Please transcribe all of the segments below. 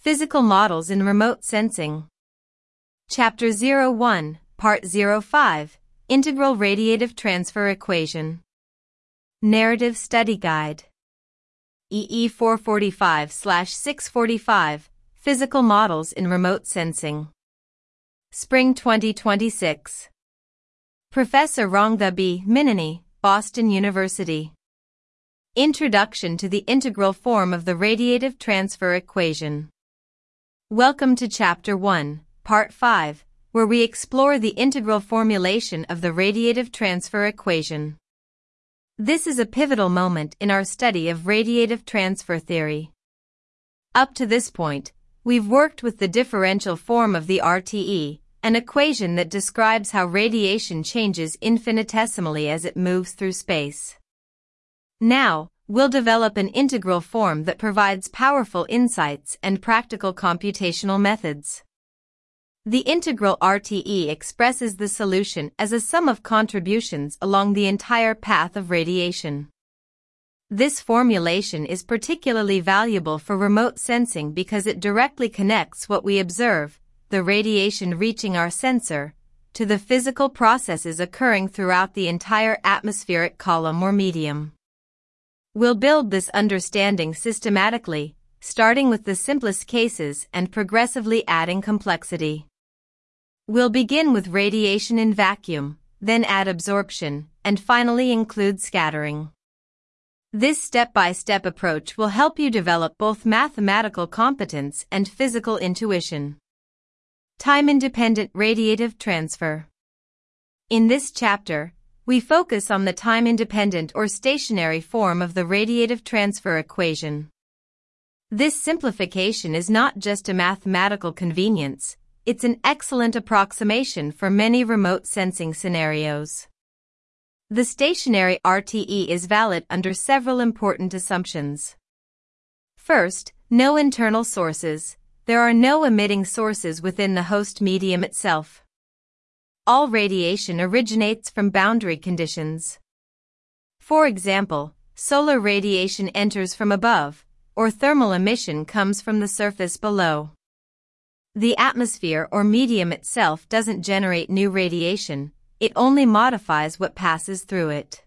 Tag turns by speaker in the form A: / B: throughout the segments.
A: Physical Models in Remote Sensing. Chapter 01, Part 05, Integral Radiative Transfer Equation. Narrative Study Guide. EE 445/645, Physical Models in Remote Sensing. Spring 2026. Professor Rangda B. Mineni, Boston University. Introduction to the Integral Form of the Radiative Transfer Equation. Welcome to Chapter 1, Part 5, where we explore the integral formulation of the radiative transfer equation. This is a pivotal moment in our study of radiative transfer theory. Up to this point, we've worked with the differential form of the RTE, an equation that describes how radiation changes infinitesimally as it moves through space. Now, we'll develop an integral form that provides powerful insights and practical computational methods. The integral RTE expresses the solution as a sum of contributions along the entire path of radiation. This formulation is particularly valuable for remote sensing because it directly connects what we observe, the radiation reaching our sensor, to the physical processes occurring throughout the entire atmospheric column or medium. We'll build this understanding systematically, starting with the simplest cases and progressively adding complexity. We'll begin with radiation in vacuum, then add absorption, and finally include scattering. This step-by-step approach will help you develop both mathematical competence and physical intuition. Time-independent radiative transfer. In this chapter, we focus on the time-independent or stationary form of the radiative transfer equation. This simplification is not just a mathematical convenience, it's an excellent approximation for many remote sensing scenarios. The stationary RTE is valid under several important assumptions. First, no internal sources. There are no emitting sources within the host medium itself. All radiation originates from boundary conditions. For example, solar radiation enters from above, or thermal emission comes from the surface below. The atmosphere or medium itself doesn't generate new radiation, it only modifies what passes through it.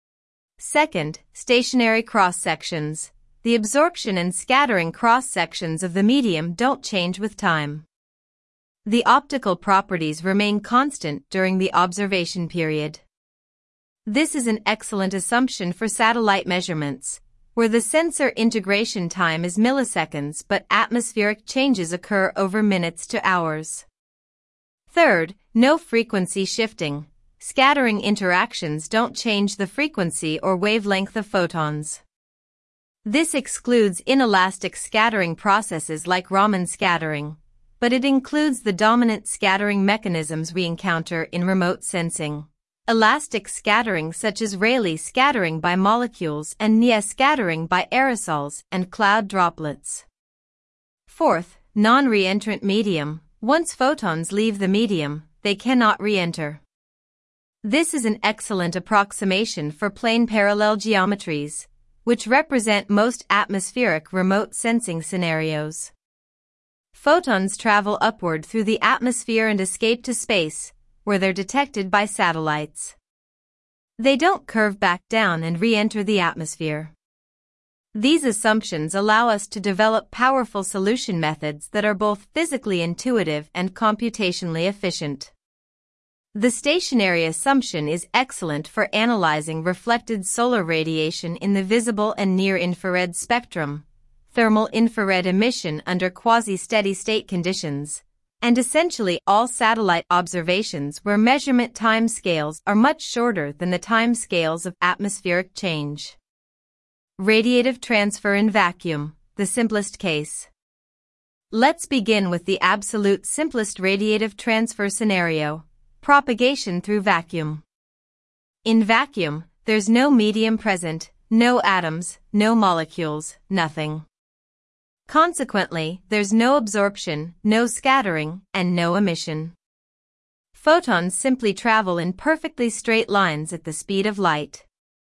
A: Second, stationary cross-sections. The absorption and scattering cross-sections of the medium don't change with time. The optical properties remain constant during the observation period. This is an excellent assumption for satellite measurements, where the sensor integration time is milliseconds but atmospheric changes occur over minutes to hours. Third, no frequency shifting. Scattering interactions don't change the frequency or wavelength of photons. This excludes inelastic scattering processes like Raman scattering, but it includes the dominant scattering mechanisms we encounter in remote sensing. Elastic scattering such as Rayleigh scattering by molecules and Nia scattering by aerosols and cloud droplets. Fourth, non-reentrant medium. Once photons leave the medium, they cannot re-enter. This is an excellent approximation for plane parallel geometries, which represent most atmospheric remote sensing scenarios. Photons travel upward through the atmosphere and escape to space, where they're detected by satellites. They don't curve back down and re-enter the atmosphere. These assumptions allow us to develop powerful solution methods that are both physically intuitive and computationally efficient. The stationary assumption is excellent for analyzing reflected solar radiation in the visible and near-infrared spectrum, thermal infrared emission under quasi-steady-state conditions, and essentially all satellite observations where measurement time scales are much shorter than the time scales of atmospheric change. Radiative transfer in vacuum, the simplest case. Let's begin with the absolute simplest radiative transfer scenario. Propagation through vacuum. In vacuum, there's no medium present, no atoms, no molecules, nothing. Consequently, there's no absorption, no scattering, and no emission. Photons simply travel in perfectly straight lines at the speed of light.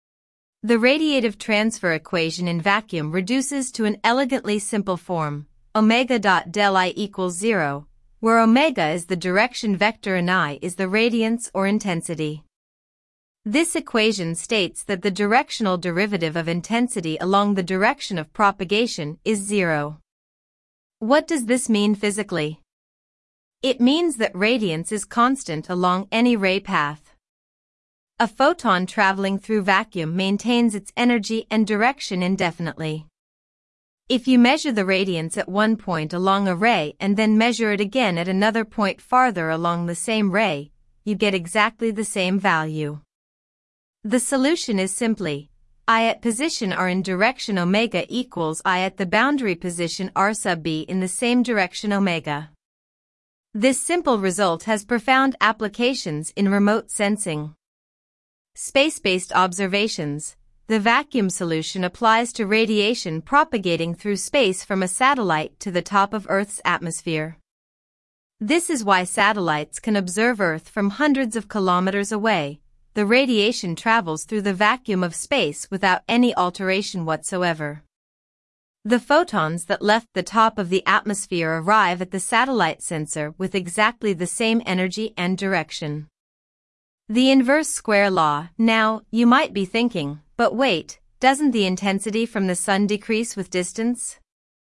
A: The radiative transfer equation in vacuum reduces to an elegantly simple form. omega dot del I equals 0, where omega is the direction vector and I is the radiance or intensity. This equation states that the directional derivative of intensity along the direction of propagation is 0. What does this mean physically? It means that radiance is constant along any ray path. A photon traveling through vacuum maintains its energy and direction indefinitely. If you measure the radiance at one point along a ray and then measure it again at another point farther along the same ray, you get exactly the same value. The solution is simply I at position r in direction omega equals I at the boundary position r sub b in the same direction omega. This simple result has profound applications in remote sensing. Space-based observations. The vacuum solution applies to radiation propagating through space from a satellite to the top of Earth's atmosphere. This is why satellites can observe Earth from hundreds of kilometers away. The radiation travels through the vacuum of space without any alteration whatsoever. The photons that left the top of the atmosphere arrive at the satellite sensor with exactly the same energy and direction. The inverse square law. Now, you might be thinking, but wait, doesn't the intensity from the sun decrease with distance?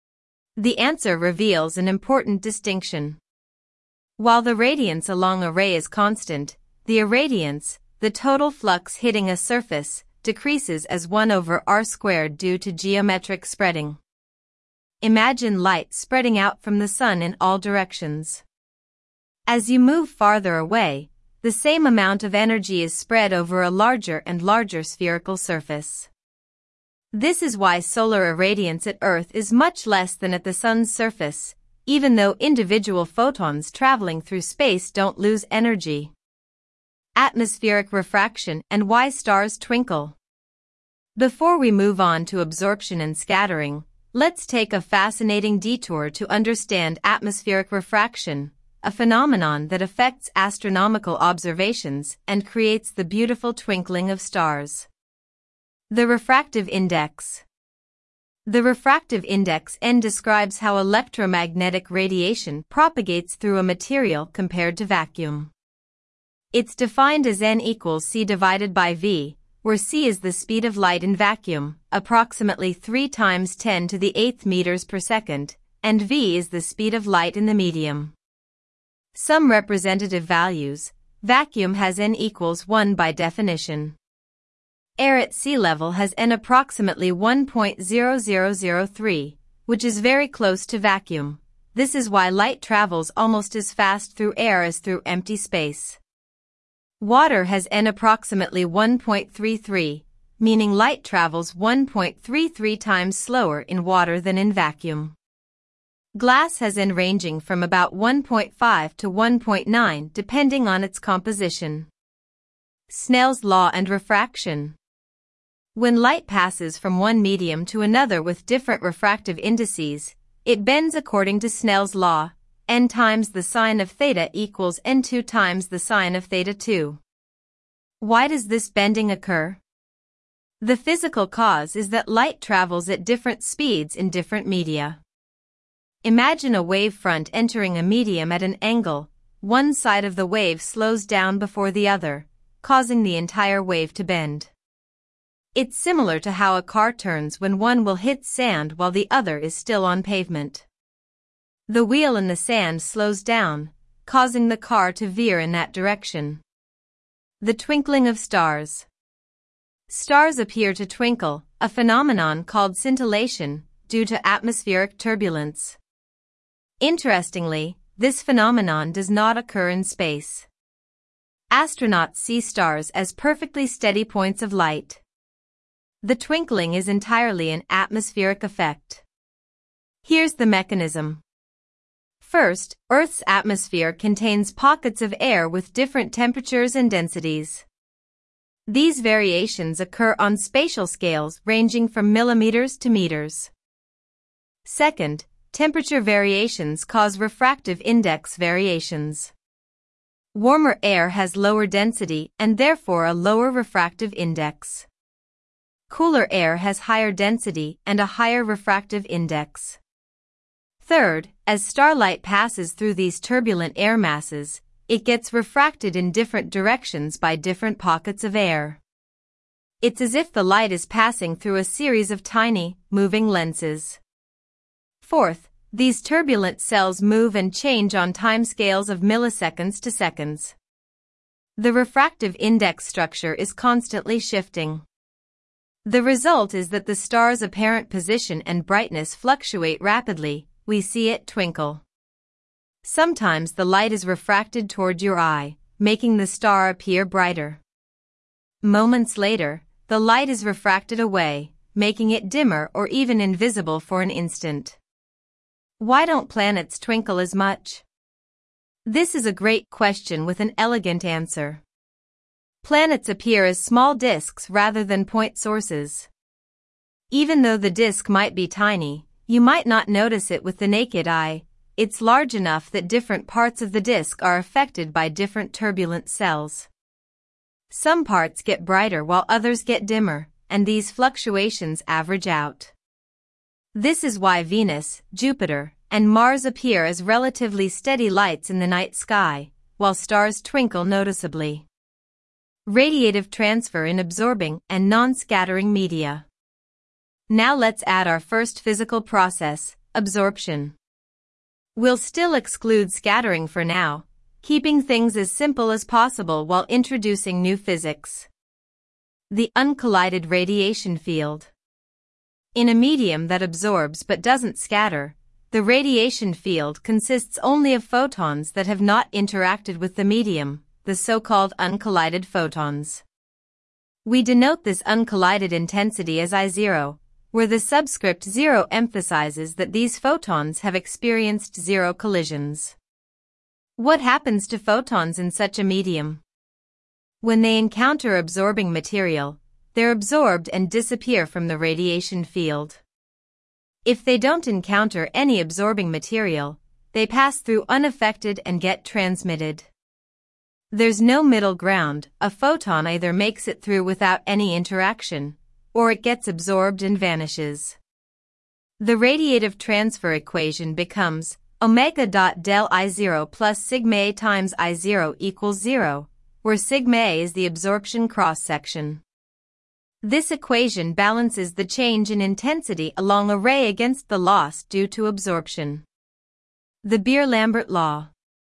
A: The answer reveals an important distinction. While the radiance along a ray is constant, the irradiance, the total flux hitting a surface, decreases as 1 over r squared due to geometric spreading. Imagine light spreading out from the sun in all directions. As you move farther away, the same amount of energy is spread over a larger and larger spherical surface. This is why solar irradiance at Earth is much less than at the sun's surface, even though individual photons traveling through space don't lose energy. Atmospheric refraction and why stars twinkle. Before we move on to absorption and scattering, let's take a fascinating detour to understand atmospheric refraction, a phenomenon that affects astronomical observations and creates the beautiful twinkling of stars. The refractive index. The refractive index N describes how electromagnetic radiation propagates through a material compared to vacuum. It's defined as N equals c divided by v, where c is the speed of light in vacuum, approximately 3 times 10 to the 8th meters per second, and v is the speed of light in the medium. Some representative values. Vacuum has N equals 1 by definition. Air at sea level has N approximately 1.0003, which is very close to vacuum. This is why light travels almost as fast through air as through empty space. Water has N approximately 1.33, meaning light travels 1.33 times slower in water than in vacuum. Glass has N ranging from about 1.5 to 1.9 depending on its composition. Snell's law and refraction. When light passes from one medium to another with different refractive indices, it bends according to Snell's law. N times the sine of theta equals N2 times the sine of theta 2. Why does this bending occur? The physical cause is that light travels at different speeds in different media. Imagine a wave front entering a medium at an angle. One side of the wave slows down before the other, causing the entire wave to bend. It's similar to how a car turns when one will hit sand while the other is still on pavement. The wheel in the sand slows down, causing the car to veer in that direction. The twinkling of stars. Stars appear to twinkle, a phenomenon called scintillation, due to atmospheric turbulence. Interestingly, this phenomenon does not occur in space. Astronauts see stars as perfectly steady points of light. The twinkling is entirely an atmospheric effect. Here's the mechanism. First, Earth's atmosphere contains pockets of air with different temperatures and densities. These variations occur on spatial scales ranging from millimeters to meters. Second, temperature variations cause refractive index variations. Warmer air has lower density and therefore a lower refractive index. Cooler air has higher density and a higher refractive index. Third, as starlight passes through these turbulent air masses, it gets refracted in different directions by different pockets of air. It's as if the light is passing through a series of tiny, moving lenses. Fourth, these turbulent cells move and change on timescales of milliseconds to seconds. The refractive index structure is constantly shifting. The result is that the star's apparent position and brightness fluctuate rapidly. We see it twinkle. Sometimes the light is refracted toward your eye, making the star appear brighter. Moments later, the light is refracted away, making it dimmer or even invisible for an instant. Why don't planets twinkle as much? This is a great question with an elegant answer. Planets appear as small disks rather than point sources. Even though the disk might be tiny, you might not notice it with the naked eye. It's large enough that different parts of the disk are affected by different turbulent cells. Some parts get brighter while others get dimmer, and these fluctuations average out. This is why Venus, Jupiter, and Mars appear as relatively steady lights in the night sky, while stars twinkle noticeably. Radiative transfer in absorbing and non-scattering media. Now let's add our first physical process, absorption. We'll still exclude scattering for now, keeping things as simple as possible while introducing new physics. The uncollided radiation field. In a medium that absorbs but doesn't scatter, the radiation field consists only of photons that have not interacted with the medium, the so-called uncollided photons. We denote this uncollided intensity as I0, where the subscript 0 emphasizes that these photons have experienced zero collisions. What happens to photons in such a medium? When they encounter absorbing material, they're absorbed and disappear from the radiation field. If they don't encounter any absorbing material, they pass through unaffected and get transmitted. There's no middle ground. A photon either makes it through without any interaction, or it gets absorbed and vanishes. The radiative transfer equation becomes omega dot del I0 plus sigma A times I0 equals 0, where sigma A is the absorption cross-section. This equation balances the change in intensity along a ray against the loss due to absorption. The Beer-Lambert law.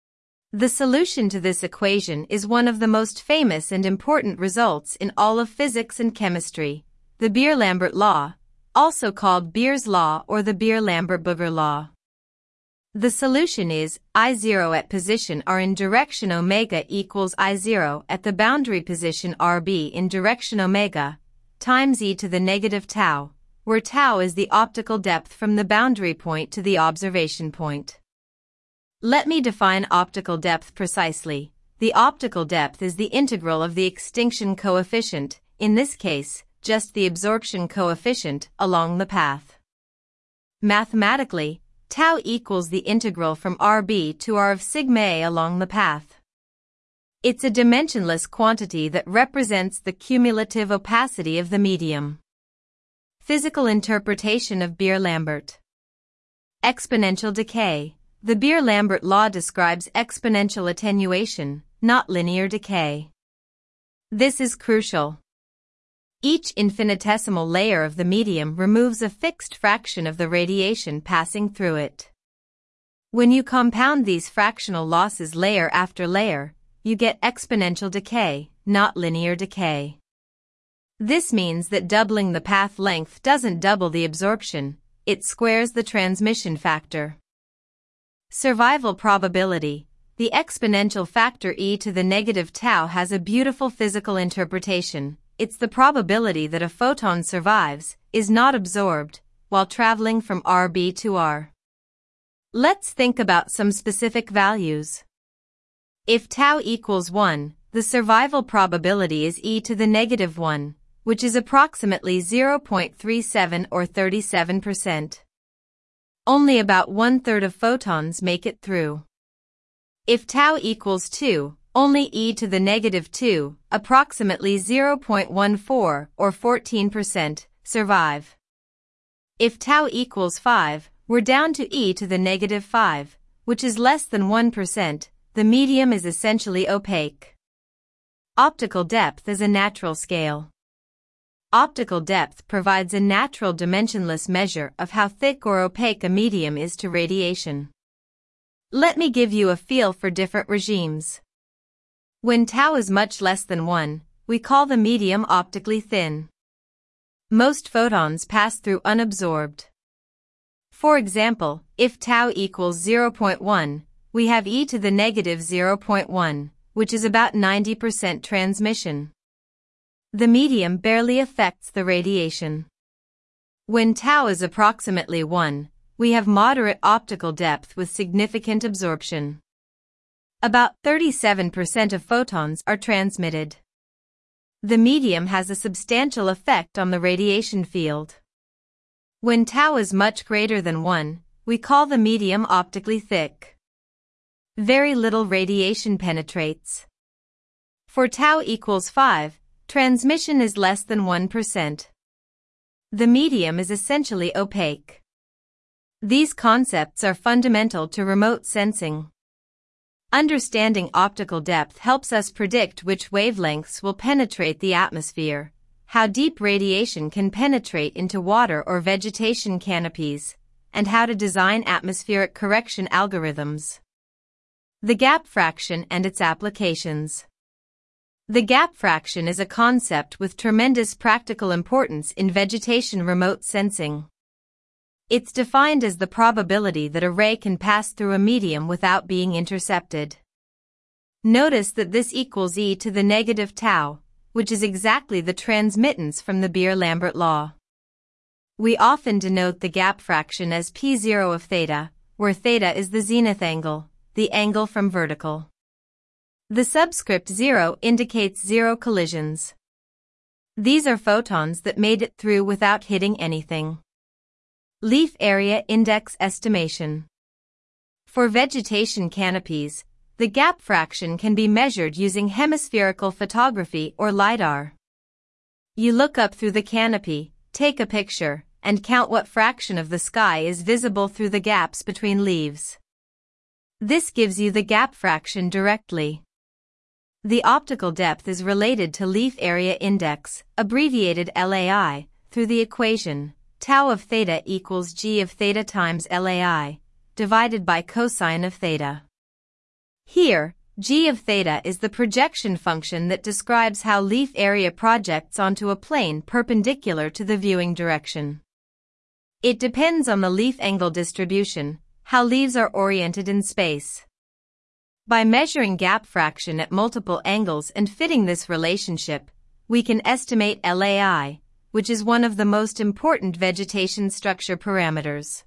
A: The solution to this equation is one of the most famous and important results in all of physics and chemistry, the Beer-Lambert law, also called Beer's law or the Beer-Lambert-Boger law. The solution is I0 at position R in direction omega equals I0 at the boundary position RB in direction omega, times e to the negative tau, where tau is the optical depth from the boundary point to the observation point. Let me define optical depth precisely. The optical depth is the integral of the extinction coefficient, in this case, just the absorption coefficient, along the path. Mathematically, tau equals the integral from RB to R of sigma A along the path. It's a dimensionless quantity that represents the cumulative opacity of the medium. Physical interpretation of Beer-Lambert. Exponential decay. The Beer-Lambert law describes exponential attenuation, not linear decay. This is crucial. Each infinitesimal layer of the medium removes a fixed fraction of the radiation passing through it. When you compound these fractional losses layer after layer, you get exponential decay, not linear decay. This means that doubling the path length doesn't double the absorption, it squares the transmission factor. Survival probability. The exponential factor e to the negative tau has a beautiful physical interpretation. It's the probability that a photon survives, is not absorbed, while traveling from RB to R. Let's think about some specific values. If tau equals 1, the survival probability is e to the negative 1, which is approximately 0.37 or 37%. Only about 1/3 of photons make it through. If tau equals 2, only e to the negative 2, approximately 0.14 or 14%, survive. If tau equals 5, we're down to e to the negative 5, which is less than 1%. The medium is essentially opaque. Optical depth is a natural scale. Optical depth provides a natural dimensionless measure of how thick or opaque a medium is to radiation. Let me give you a feel for different regimes. When tau is much less than 1, we call the medium optically thin. Most photons pass through unabsorbed. For example, if tau equals 0.1, we have e to the negative 0.1, which is about 90% transmission. The medium barely affects the radiation. When tau is approximately 1, we have moderate optical depth with significant absorption. About 37% of photons are transmitted. The medium has a substantial effect on the radiation field. When tau is much greater than 1, we call the medium optically thick. Very little radiation penetrates. For tau equals 5, transmission is less than 1%. The medium is essentially opaque. These concepts are fundamental to remote sensing. Understanding optical depth helps us predict which wavelengths will penetrate the atmosphere, how deep radiation can penetrate into water or vegetation canopies, and how to design atmospheric correction algorithms. The gap fraction and its applications. The gap fraction is a concept with tremendous practical importance in vegetation remote sensing. It's defined as the probability that a ray can pass through a medium without being intercepted. Notice that this equals e to the negative tau, which is exactly the transmittance from the Beer-Lambert law. We often denote the gap fraction as p0 of theta, where theta is the zenith angle, the angle from vertical. The subscript 0 indicates zero collisions. These are photons that made it through without hitting anything. Leaf area index estimation. For vegetation canopies, the gap fraction can be measured using hemispherical photography or LiDAR. You look up through the canopy, take a picture, and count what fraction of the sky is visible through the gaps between leaves. This gives you the gap fraction directly. The optical depth is related to leaf area index, abbreviated LAI, through the equation tau of theta equals g of theta times LAI, divided by cosine of theta. Here, g of theta is the projection function that describes how leaf area projects onto a plane perpendicular to the viewing direction. It depends on the leaf angle distribution, how leaves are oriented in space. By measuring gap fraction at multiple angles and fitting this relationship, we can estimate LAI, which is one of the most important vegetation structure parameters.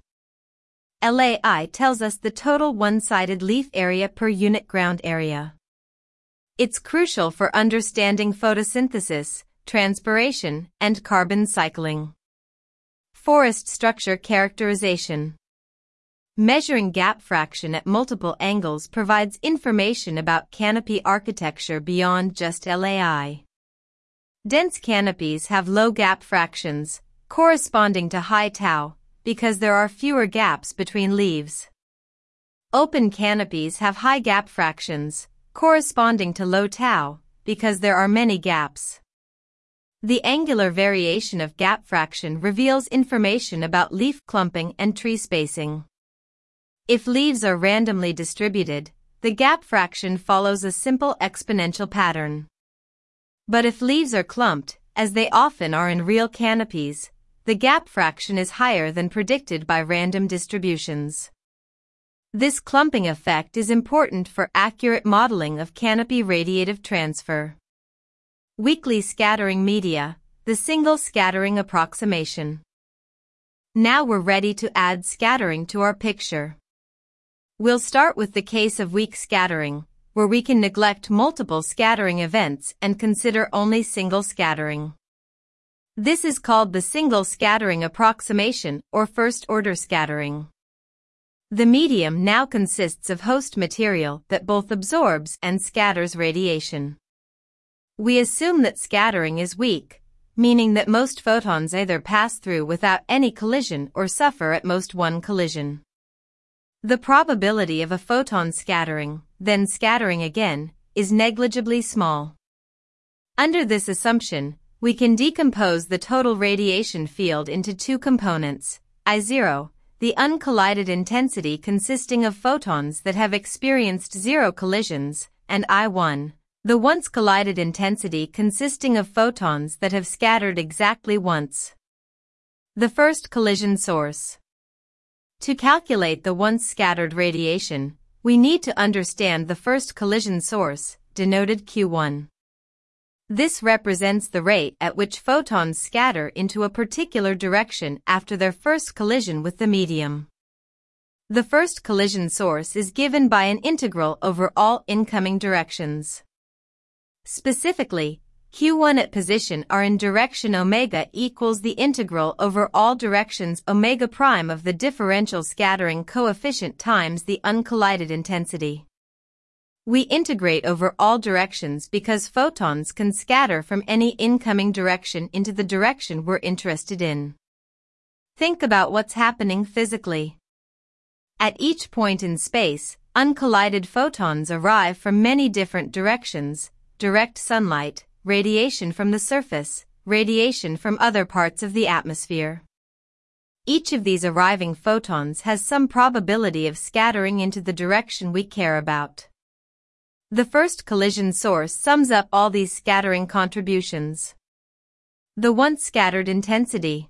A: LAI tells us the total one-sided leaf area per unit ground area. It's crucial for understanding photosynthesis, transpiration, and carbon cycling. Forest structure characterization. Measuring gap fraction at multiple angles provides information about canopy architecture beyond just LAI. Dense canopies have low gap fractions, corresponding to high tau, because there are fewer gaps between leaves. Open canopies have high gap fractions, corresponding to low tau, because there are many gaps. The angular variation of gap fraction reveals information about leaf clumping and tree spacing. If leaves are randomly distributed, the gap fraction follows a simple exponential pattern. But if leaves are clumped, as they often are in real canopies, the gap fraction is higher than predicted by random distributions. This clumping effect is important for accurate modeling of canopy radiative transfer. Weakly scattering media, the single scattering approximation. Now we're ready to add scattering to our picture. We'll start with the case of weak scattering, where we can neglect multiple scattering events and consider only single scattering. This is called the single scattering approximation or first-order scattering. The medium now consists of host material that both absorbs and scatters radiation. We assume that scattering is weak, meaning that most photons either pass through without any collision or suffer at most one collision. The probability of a photon scattering, then scattering again, is negligibly small. Under this assumption, we can decompose the total radiation field into two components, I0, the uncollided intensity consisting of photons that have experienced zero collisions, and I1, the once collided intensity consisting of photons that have scattered exactly once. The first collision source. To calculate the once scattered radiation, we need to understand the first collision source, denoted Q1. This represents the rate at which photons scatter into a particular direction after their first collision with the medium. The first collision source is given by an integral over all incoming directions. Specifically, Q1 at position r in direction omega equals the integral over all directions omega prime of the differential scattering coefficient times the uncollided intensity. We integrate over all directions because photons can scatter from any incoming direction into the direction we're interested in. Think about what's happening physically. At each point in space, uncollided photons arrive from many different directions: direct sunlight, radiation from the surface, radiation from other parts of the atmosphere. Each of these arriving photons has some probability of scattering into the direction we care about. The first collision source sums up all these scattering contributions. The once scattered intensity.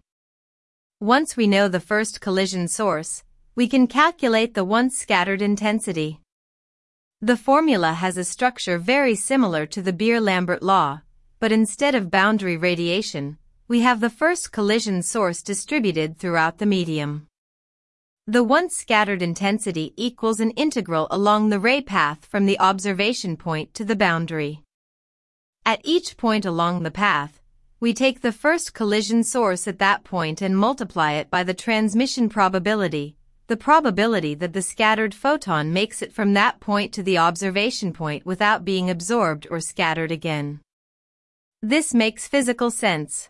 A: Once we know the first collision source, we can calculate the once scattered intensity. The formula has a structure very similar to the Beer-Lambert law, but instead of boundary radiation, we have the first collision source distributed throughout the medium. The once scattered intensity equals an integral along the ray path from the observation point to the boundary. At each point along the path, we take the first collision source at that point and multiply it by the transmission probability, the probability that the scattered photon makes it from that point to the observation point without being absorbed or scattered again. This makes physical sense.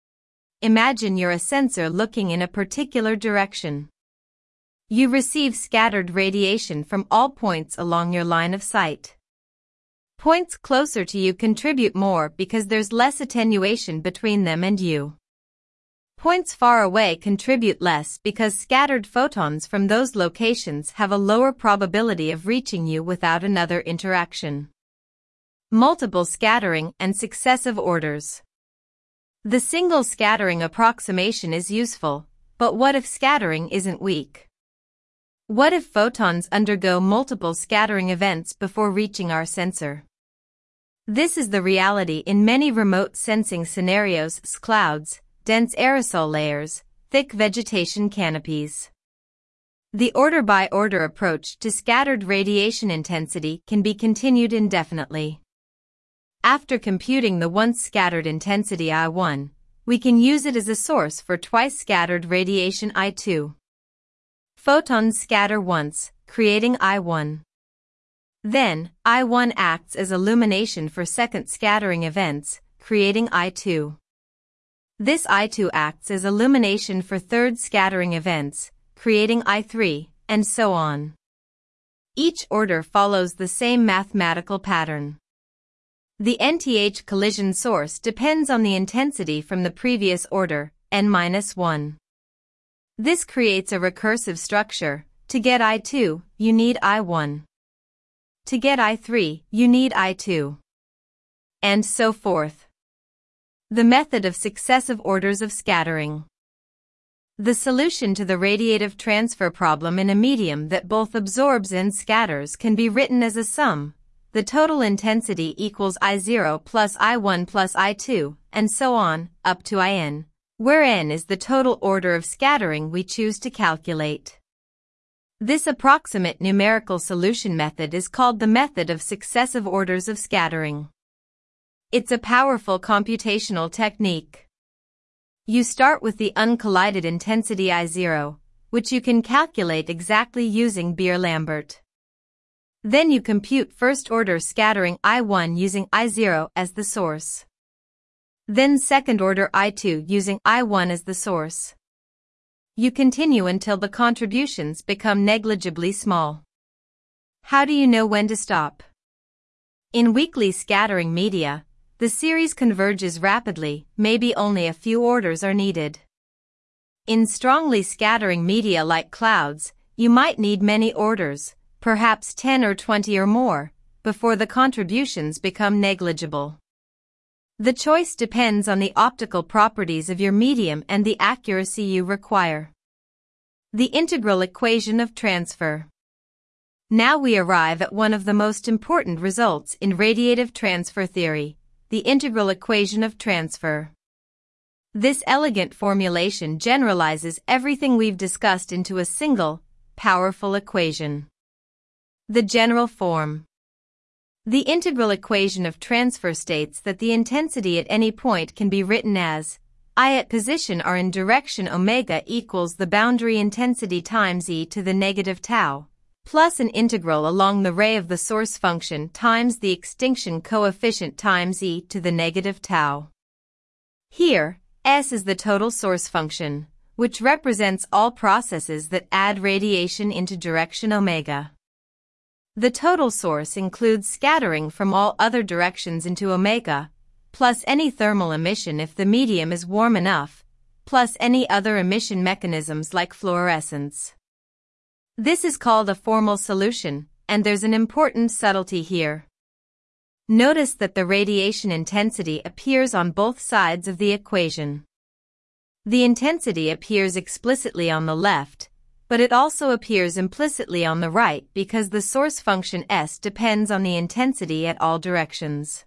A: Imagine you're a sensor looking in a particular direction. You receive scattered radiation from all points along your line of sight. Points closer to you contribute more because there's less attenuation between them and you. Points far away contribute less because scattered photons from those locations have a lower probability of reaching you without another interaction. Multiple scattering and successive orders. The single scattering approximation is useful, but what if scattering isn't weak? What if photons undergo multiple scattering events before reaching our sensor? This is the reality in many remote sensing scenarios: clouds, dense aerosol layers, thick vegetation canopies. The order-by-order approach to scattered radiation intensity can be continued indefinitely. After computing the once scattered intensity I1, we can use it as a source for twice scattered radiation I2. Photons scatter once, creating I1. Then, I1 acts as illumination for second scattering events, creating I2. This I2 acts as illumination for third scattering events, creating I3, and so on. Each order follows the same mathematical pattern. The nth collision source depends on the intensity from the previous order, n-1. This creates a recursive structure. To get I2, you need I1. To get I3, you need I2. And so forth. The method of successive orders of scattering. The solution to the radiative transfer problem in a medium that both absorbs and scatters can be written as a sum. The total intensity equals I0 plus I1 plus I2, and so on, up to In, where n is the total order of scattering we choose to calculate. This approximate numerical solution method is called the method of successive orders of scattering. It's a powerful computational technique. You start with the uncollided intensity I0, which you can calculate exactly using Beer-Lambert. Then you compute first-order scattering I1 using I0 as the source. Then second order I2 using I1 as the source. You continue until the contributions become negligibly small. How do you know when to stop? In weakly scattering media, the series converges rapidly, maybe only a few orders are needed. In strongly scattering media like clouds, you might need many orders, perhaps 10 or 20 or more, before the contributions become negligible. The choice depends on the optical properties of your medium and the accuracy you require. The integral equation of transfer. Now we arrive at one of the most important results in radiative transfer theory, the integral equation of transfer. This elegant formulation generalizes everything we've discussed into a single, powerful equation. The general form. The integral equation of transfer states that the intensity at any point can be written as I at position r in direction omega equals the boundary intensity times e to the negative tau, plus an integral along the ray of the source function times the extinction coefficient times e to the negative tau. Here, S is the total source function, which represents all processes that add radiation into direction omega. The total source includes scattering from all other directions into omega, plus any thermal emission if the medium is warm enough, plus any other emission mechanisms like fluorescence. This is called a formal solution, and there's an important subtlety here. Notice that the radiation intensity appears on both sides of the equation. The intensity appears explicitly on the left, but it also appears implicitly on the right because the source function S depends on the intensity at all directions.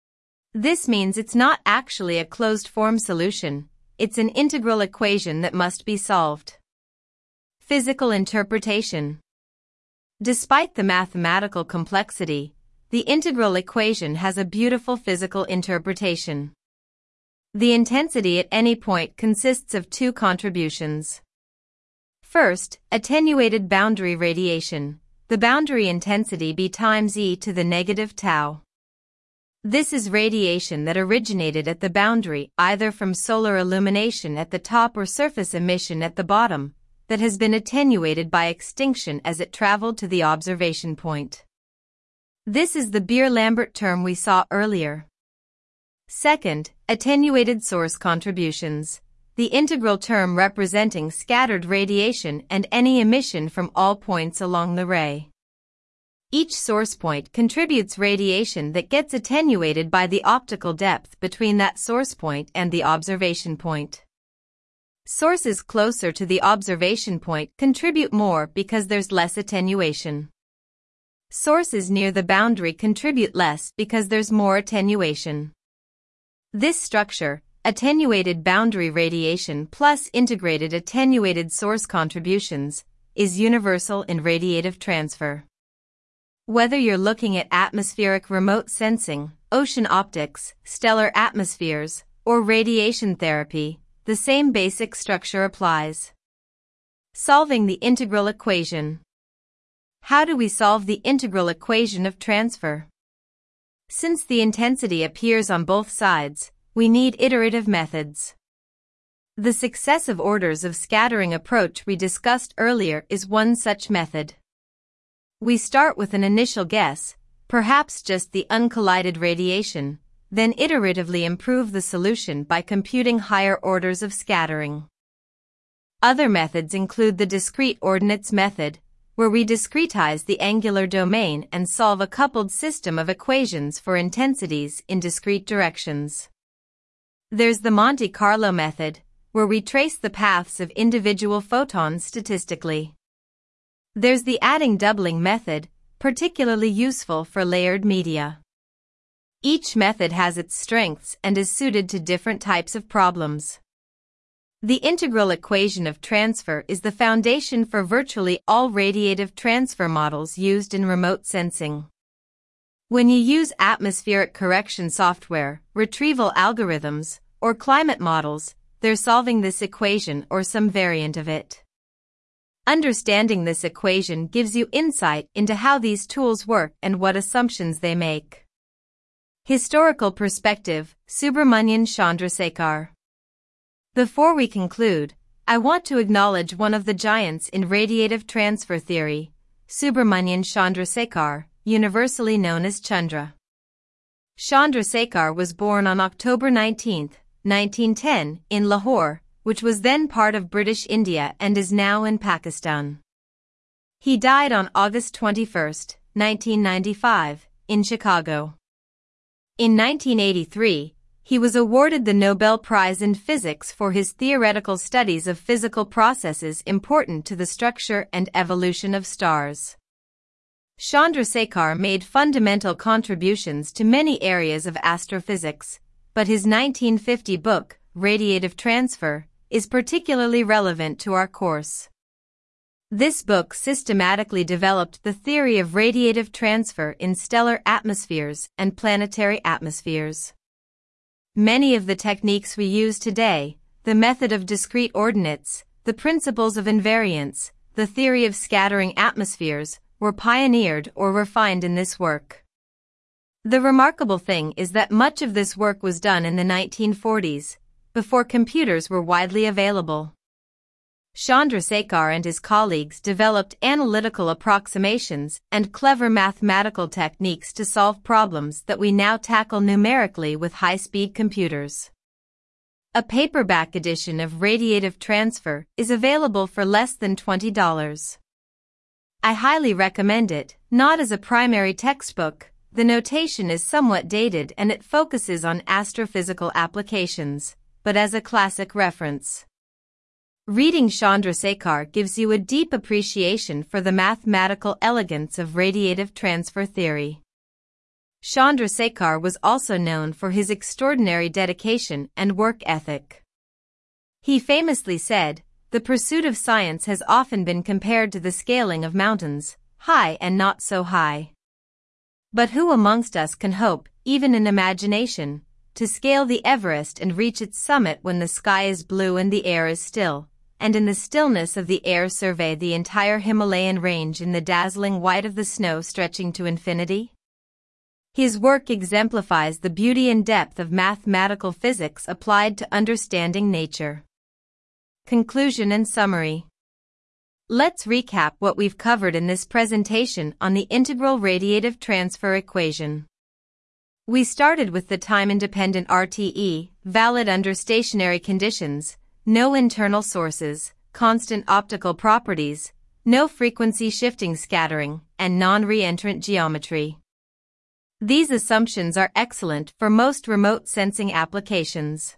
A: This means it's not actually a closed-form solution, it's an integral equation that must be solved. Physical interpretation. Despite the mathematical complexity, the integral equation has a beautiful physical interpretation. The intensity at any point consists of two contributions. First, attenuated boundary radiation, the boundary intensity B times e to the negative tau. This is radiation that originated at the boundary either from solar illumination at the top or surface emission at the bottom, that has been attenuated by extinction as it traveled to the observation point. This is the Beer-Lambert term we saw earlier. Second, attenuated source contributions, the integral term representing scattered radiation and any emission from all points along the ray. Each source point contributes radiation that gets attenuated by the optical depth between that source point and the observation point. Sources closer to the observation point contribute more because there's less attenuation. Sources near the boundary contribute less because there's more attenuation. This structure, attenuated boundary radiation plus integrated attenuated source contributions, is universal in radiative transfer. Whether you're looking at atmospheric remote sensing, ocean optics, stellar atmospheres, or radiation therapy, the same basic structure applies. Solving the integral equation. How do we solve the integral equation of transfer? Since the intensity appears on both sides, we need iterative methods. The successive orders of scattering approach we discussed earlier is one such method. We start with an initial guess, perhaps just the uncollided radiation, then iteratively improve the solution by computing higher orders of scattering. Other methods include the discrete ordinates method, where we discretize the angular domain and solve a coupled system of equations for intensities in discrete directions. There's the Monte Carlo method, where we trace the paths of individual photons statistically. There's the adding-doubling method, particularly useful for layered media. Each method has its strengths and is suited to different types of problems. The integral equation of transfer is the foundation for virtually all radiative transfer models used in remote sensing. When you use atmospheric correction software, retrieval algorithms, or climate models, they're solving this equation or some variant of it. Understanding this equation gives you insight into how these tools work and what assumptions they make. Historical perspective, Subramanian Chandrasekhar. Before we conclude, I want to acknowledge one of the giants in radiative transfer theory, Subramanian Chandrasekhar, universally known as Chandra. Chandrasekhar was born on October 19, 1910, in Lahore, which was then part of British India and is now in Pakistan. He died on August 21, 1995, in Chicago. In 1983, he was awarded the Nobel Prize in Physics for his theoretical studies of physical processes important to the structure and evolution of stars. Chandrasekhar made fundamental contributions to many areas of astrophysics, but his 1950 book, Radiative Transfer, is particularly relevant to our course. This book systematically developed the theory of radiative transfer in stellar atmospheres and planetary atmospheres. Many of the techniques we use today, the method of discrete ordinates, the principles of invariance, the theory of scattering atmospheres, were pioneered or refined in this work. The remarkable thing is that much of this work was done in the 1940s, before computers were widely available. Chandrasekhar and his colleagues developed analytical approximations and clever mathematical techniques to solve problems that we now tackle numerically with high-speed computers. A paperback edition of Radiative Transfer is available for less than $20. I highly recommend it, not as a primary textbook. The notation is somewhat dated and it focuses on astrophysical applications, but as a classic reference. Reading Chandrasekhar gives you a deep appreciation for the mathematical elegance of radiative transfer theory. Chandrasekhar was also known for his extraordinary dedication and work ethic. He famously said, "The pursuit of science has often been compared to the scaling of mountains, high and not so high. But who amongst us can hope, even in imagination, to scale the Everest and reach its summit when the sky is blue and the air is still, and in the stillness of the air survey the entire Himalayan range in the dazzling white of the snow stretching to infinity?" His work exemplifies the beauty and depth of mathematical physics applied to understanding nature. Conclusion and summary. Let's recap what we've covered in this presentation on the integral radiative transfer equation. We started with the time-independent RTE, valid under stationary conditions, no internal sources, constant optical properties, no frequency shifting scattering, and non-reentrant geometry. These assumptions are excellent for most remote sensing applications.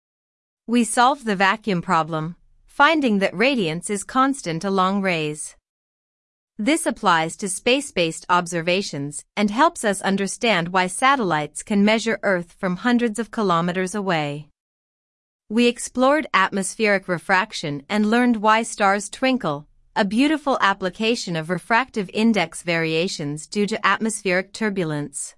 A: We solved the vacuum problem, finding that radiance is constant along rays. This applies to space-based observations and helps us understand why satellites can measure Earth from hundreds of kilometers away. We explored atmospheric refraction and learned why stars twinkle, a beautiful application of refractive index variations due to atmospheric turbulence.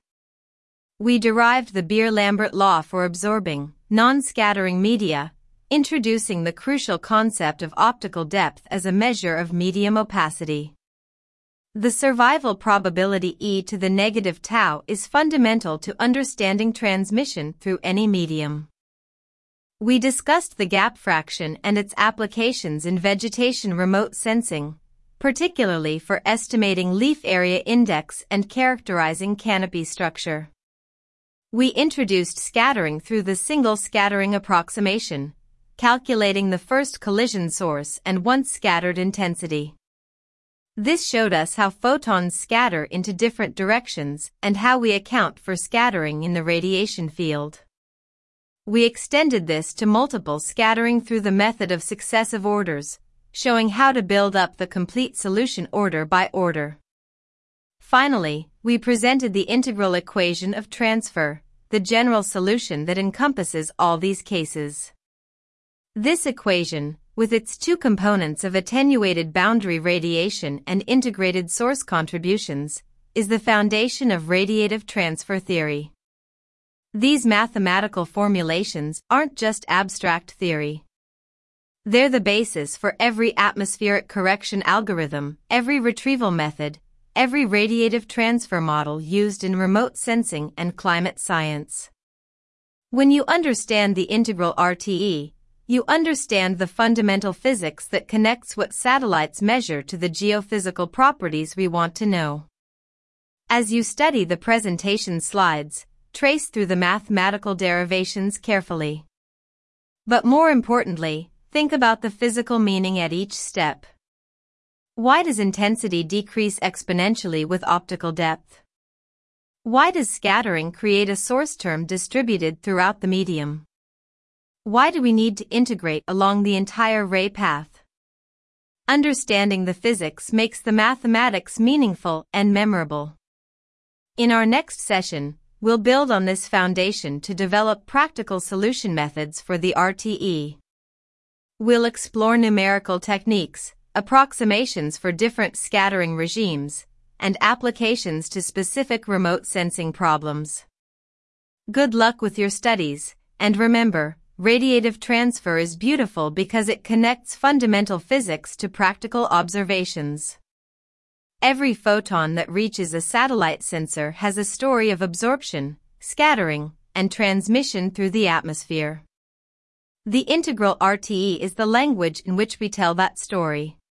A: We derived the Beer-Lambert law for absorbing, non-scattering media, introducing the crucial concept of optical depth as a measure of medium opacity. The survival probability e to the negative tau is fundamental to understanding transmission through any medium. We discussed the gap fraction and its applications in vegetation remote sensing, particularly for estimating leaf area index and characterizing canopy structure. We introduced scattering through the single scattering approximation, calculating the first collision source and once scattered intensity. This showed us how photons scatter into different directions and how we account for scattering in the radiation field. We extended this to multiple scattering through the method of successive orders, showing how to build up the complete solution order by order. Finally, we presented the integral equation of transfer, the general solution that encompasses all these cases. This equation, with its two components of attenuated boundary radiation and integrated source contributions, is the foundation of radiative transfer theory. These mathematical formulations aren't just abstract theory. They're the basis for every atmospheric correction algorithm, every retrieval method, every radiative transfer model used in remote sensing and climate science. When you understand the integral RTE, you understand the fundamental physics that connects what satellites measure to the geophysical properties we want to know. As you study the presentation slides, trace through the mathematical derivations carefully. But more importantly, think about the physical meaning at each step. Why does intensity decrease exponentially with optical depth? Why does scattering create a source term distributed throughout the medium? Why do we need to integrate along the entire ray path? Understanding the physics makes the mathematics meaningful and memorable. In our next session, we'll build on this foundation to develop practical solution methods for the RTE. We'll explore numerical techniques, approximations for different scattering regimes, and applications to specific remote sensing problems. Good luck with your studies, and remember, radiative transfer is beautiful because it connects fundamental physics to practical observations. Every photon that reaches a satellite sensor has a story of absorption, scattering, and transmission through the atmosphere. The integral RTE is the language in which we tell that story.